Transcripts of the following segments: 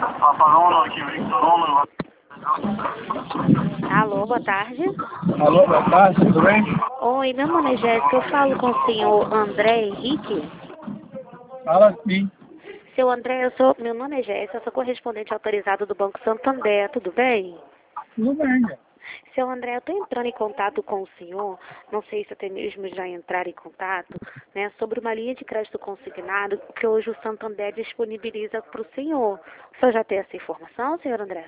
Alô, boa tarde. Alô, boa tarde, tudo bem? Oi, meu nome é Jéssica, eu falo com o senhor André Henrique. Fala sim. Seu André, meu nome é Jéssica, eu sou correspondente autorizado do Banco Santander, tudo bem? Tudo bem, né? Seu André, eu estou entrando em contato com o senhor, não sei se até mesmo já entrar em contato, né, sobre uma linha de crédito consignado que hoje o Santander disponibiliza para o senhor. O senhor já tem essa informação, senhor André?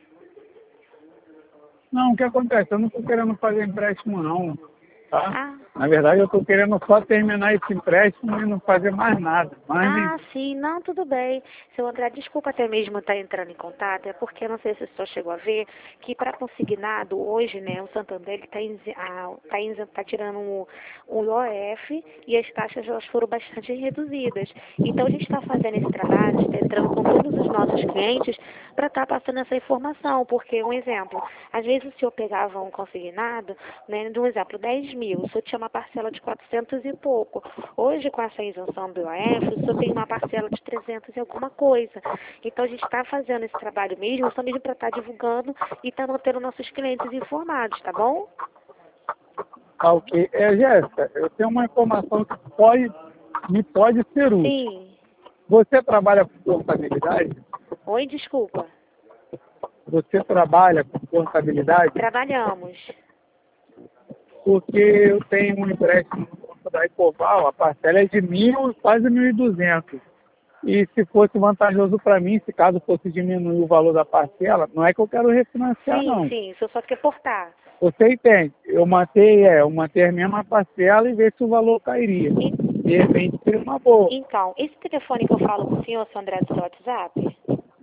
Não, o que acontece? Eu não estou querendo fazer empréstimo não, tá? Ah. Na verdade, eu estou querendo só terminar esse empréstimo e não fazer mais nada. Ah, sim, não, tudo bem. Seu André, desculpa até mesmo estar entrando em contato, é porque eu não sei se o senhor chegou a ver que para consignado hoje, né, o Santander está tirando o IOF e as taxas elas foram bastante reduzidas. Então a gente está fazendo esse trabalho, está entrando com todos os nossos clientes para estar passando essa informação, porque um exemplo, às vezes o senhor pegava um consignado, né, de um exemplo, 10 mil, o senhor tinha uma parcela de 400 e pouco. Hoje, com essa isenção do IOF, o senhor tem uma parcela de 300 e alguma coisa. Então, a gente está fazendo esse trabalho mesmo, só mesmo para estar divulgando e estar mantendo nossos clientes informados, tá bom? Tá ok. Jéssica, eu tenho uma informação que me pode ser útil. Sim. Você trabalha com contabilidade? Oi, desculpa. Você trabalha com contabilidade? Trabalhamos. Porque eu tenho um empréstimo no Banco da Ecoval, a parcela é de 1.000, quase 1.200. E se fosse vantajoso para mim, se caso fosse diminuir o valor da parcela, não é que eu quero refinanciar, Sim, não. sim, o senhor só quer portar. Você entende? Eu manter a mesma parcela e ver se o valor cairia. De repente seria uma boa. Então, esse telefone que eu falo com o senhor, seu André, do seu WhatsApp?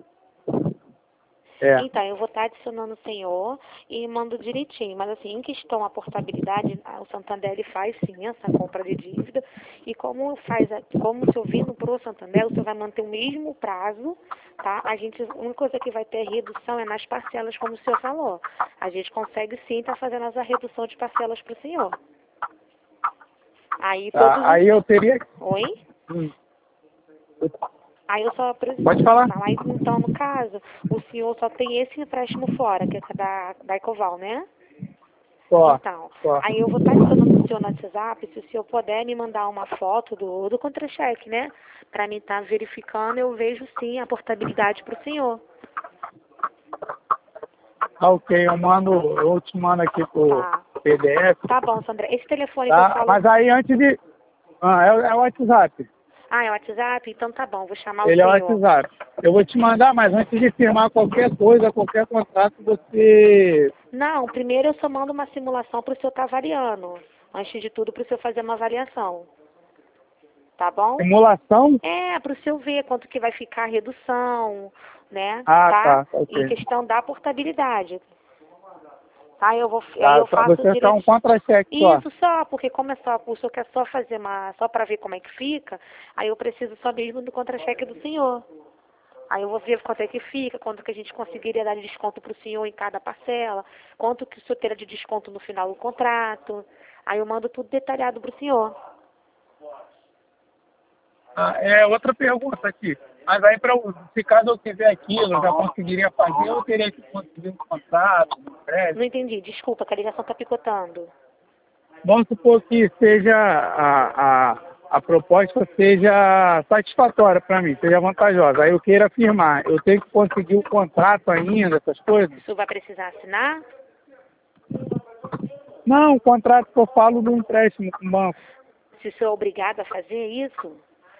É. Então, eu vou estar adicionando o senhor e mando direitinho. Mas, assim, em questão à portabilidade, o Santander ele faz, sim, essa compra de dívida. E como como o senhor vindo para o Santander, o senhor vai manter o mesmo prazo, tá? A única coisa que vai ter redução é nas parcelas, como o senhor falou. A gente consegue, sim, estar fazendo essa redução de parcelas para o senhor. Aí, Tá. Aí eu teria... Oi? Hum. Aí eu só preciso. Pode falar. Aí, então, no caso, o senhor só tem esse empréstimo fora, que é da Ecoval, né? Só. Então, Só. aí eu vou estar adicionando o senhor no WhatsApp, se o senhor puder me mandar uma foto do contra-cheque, né? Para mim estar verificando, eu vejo sim a portabilidade para o senhor. Ah, ok, eu te mando aqui pro Tá. PDF. Tá bom, Sandra. Esse telefone que eu Tá? falo. Mas aí antes de... é o WhatsApp. Ah, é o WhatsApp? Então tá bom, vou chamar o Ele é o senhor. WhatsApp. Eu vou te mandar, mas antes de firmar qualquer coisa, qualquer contrato, você... Não, primeiro eu só mando uma simulação para o senhor estar avaliando. Antes de tudo, para o senhor fazer uma avaliação. Tá bom? Simulação? É, para o senhor ver quanto que vai ficar a redução, né? Ah, Tá? tá. Ok. Em questão da portabilidade. Tá? Aí eu Tá, faço você quer um direito. contra-cheque só. Isso só, porque como é só, o senhor quer só fazer só para ver como é que fica, aí eu preciso só mesmo do contra-cheque do senhor. Aí eu vou ver quanto é que fica, quanto que a gente conseguiria dar de desconto para o senhor em cada parcela, quanto que o senhor terá de desconto no final do contrato. Aí eu mando tudo detalhado para o senhor. Outra pergunta aqui. Mas aí, se caso eu tiver aquilo, eu já conseguiria fazer, ou eu teria que conseguir um contrato, um crédito? Não entendi, desculpa, que a ligação está picotando. Vamos supor que seja a proposta seja satisfatória para mim, seja vantajosa. Aí eu queira firmar. Eu tenho que conseguir o contrato ainda, essas coisas? O senhor vai precisar assinar? Não, o contrato que eu falo do empréstimo com o banco. Se o senhor é obrigado a fazer isso?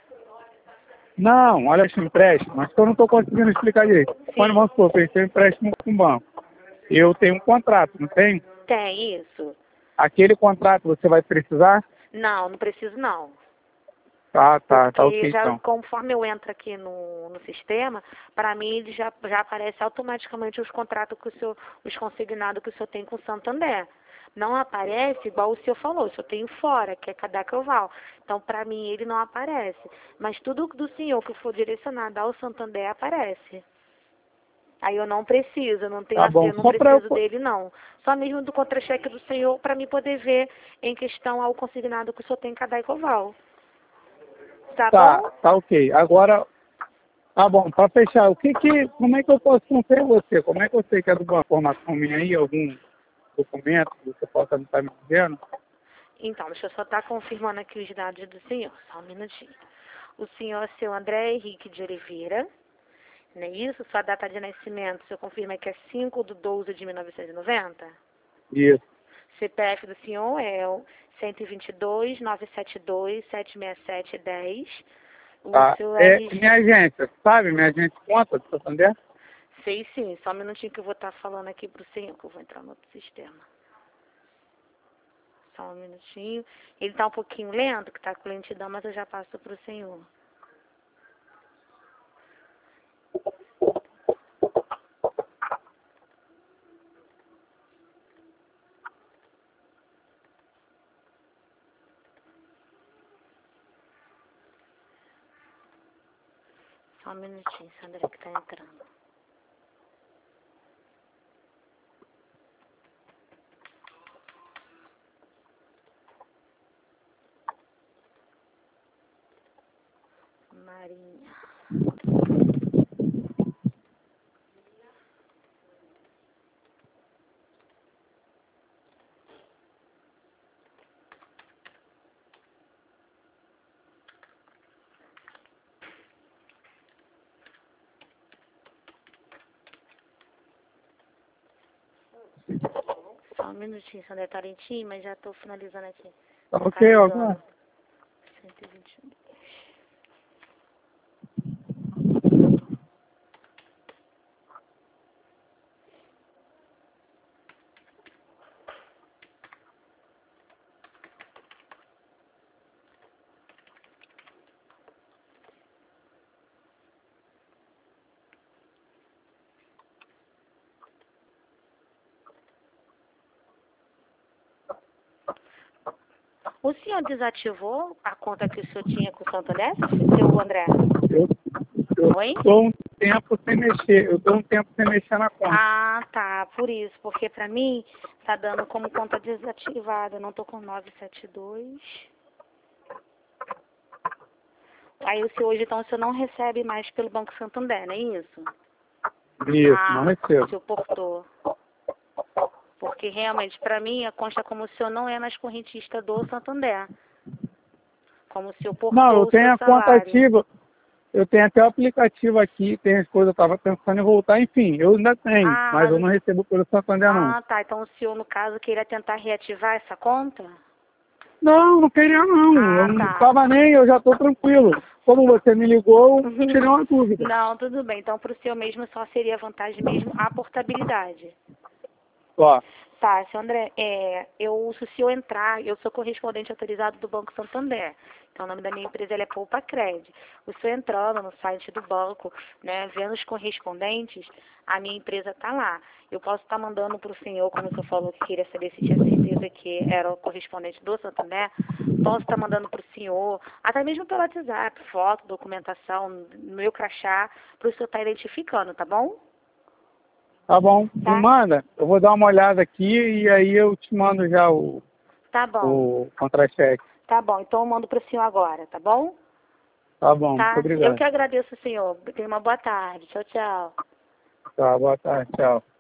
Não, olha esse empréstimo, mas eu não estou conseguindo explicar direito. Quando vamos supor, eu tenho um empréstimo com o banco. Eu tenho um contrato, não tenho? Tem isso. Aquele contrato você vai precisar? Não, não preciso não. Tá Porque ok já, então. conforme eu entro aqui no sistema, para mim ele já aparece automaticamente os contratos que os consignados que o senhor tem com o Santander. Não aparece igual o senhor falou, o senhor tem fora, que é cada Ecoval. Então, para mim, ele não aparece. Mas tudo do senhor que for direcionado ao Santander aparece. Aí eu não preciso, eu não tenho Tá bom, eu não só para preciso eu... dele, não. Só mesmo do contra-cheque do senhor, para mim poder ver em questão ao consignado que o senhor tem em cada Ecoval. Tá bom? Tá ok. Agora, Tá bom, para fechar, como é que eu posso confiar em você? Como é que eu sei que é de uma formação minha aí, algum documento que você possa estar me dizendo? Então, deixa eu só estar confirmando aqui os dados do senhor, só um minutinho. O senhor é seu André Henrique de Oliveira, não é isso? Sua data de nascimento, o senhor confirma que é 5/12 de 1990? Isso. CPF do senhor é o 122-972-767-10. O Tá. seu É RG... minha agência, sabe? Minha agência conta do Santander? Sei sim, só um minutinho que eu vou estar falando aqui pro senhor, que eu vou entrar no outro sistema. Só um minutinho. Ele tá um pouquinho lento, que tá com lentidão, mas eu já passo pro senhor. Só um minutinho, Sandra, que tá entrando. Marinha. Só um minutinho, Sandra, tá lentinho, mas já tô finalizando aqui. Tá Tá ok, ó. carregando. 121. O senhor desativou a conta que o senhor tinha com o Santander, seu André? Eu Oi? tô um tempo sem mexer. Eu tô um tempo sem mexer na conta. Ah, tá, por isso. Porque pra mim tá dando como conta desativada. Eu não tô com 972. Aí o senhor hoje, então, o senhor não recebe mais pelo Banco Santander, não é isso? Isso, não Ah, o recebo. senhor portou. Porque realmente, pra mim, consta como o senhor não é mais correntista do Santander. Como o senhor Não, portou eu o seu tenho a conta salário. ativa. Eu tenho até o aplicativo aqui, tem as coisas, eu estava pensando em voltar, enfim, eu ainda tenho, Ah, mas eu não recebo pelo Santander não. tá. Então o senhor, no caso, queria tentar reativar essa conta? Não, não queria não, eu Ah, não tá. estava nem, eu já estou tranquilo. Como você me ligou, eu tirei uma dúvida. Não, tudo bem. Então, para o senhor mesmo, só seria vantagem mesmo a portabilidade. Ó, Tá, seu André, se o senhor entrar, eu sou correspondente autorizado do Banco Santander. Então, o nome da minha empresa é Poupa Cred. O senhor entrando no site do banco, né, vendo os correspondentes, a minha empresa tá lá. Eu posso estar mandando para o senhor, como o senhor falou que queria saber se tinha certeza que era o correspondente do Santander, posso estar mandando para o senhor, até mesmo pelo WhatsApp, foto, documentação, no meu crachá, para o senhor estar identificando, tá bom? tá bom, me Tá? manda, eu vou dar uma olhada aqui e aí eu te mando já Tá bom. o contra-cheque. Tá bom, então eu mando para o senhor agora, tá bom? Tá bom, muito Tá? Eu obrigado. que agradeço, senhor. Tenha uma boa tarde. Tchau, tchau. Tá, boa tarde, tchau.